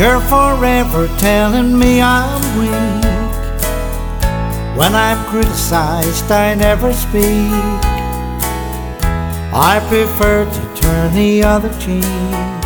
You're forever telling me I'm weak. When I'm criticized, I never speak. I prefer to turn the other cheek.